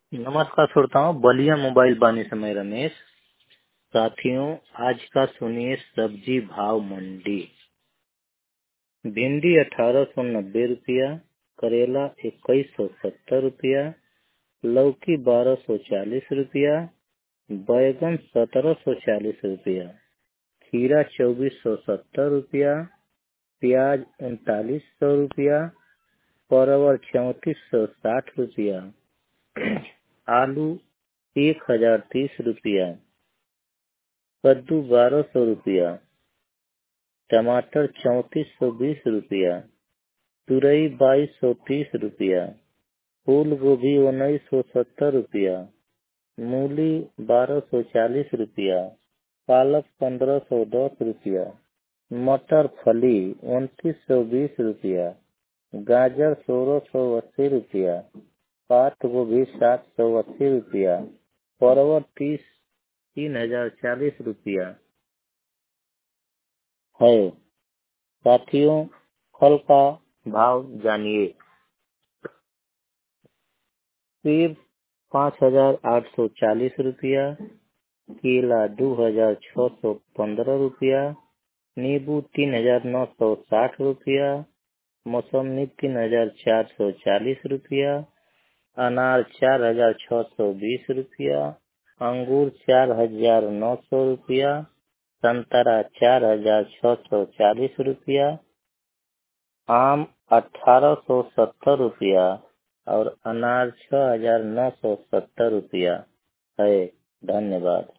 नमस्कार श्रोताओं, बलिया मोबाइल बानी समय रमेश। साथियों, आज का सुनिए सब्जी भाव मंडी। भिंडी 1890 रुपया, करेला 2170 रुपया, लौकी 1240 रुपया, बैगन 1740 रुपया, खीरा 2470 रुपया, प्याज 3900 रुपया, परवल 3460 रुपया, आलू 1030 रुपया, कद्दू 1200 रुपया, टमाटर 3420 रुपया, तुरई 2230 रुपया, फूल गोभी 1970 रुपया, मूली 1240 रुपया, पालक 1510 रुपया, मटर फली 2920 रुपया, गाजर 1680 रुपया, पात गोभी 780 रुपया, परवल 3040 रुपया है। साथियों, फल का भाव जानिए। सेब 5840 रुपया, केला 2615 रुपया, नींबू 3960 रुपया, मौसमी 3440 रुपया, अनार 4620 रुपया, अंगूर 4900 रुपया, संतरा 4640 रुपया, आम 1870 रुपया और अनार 6970 रुपया है। धन्यवाद।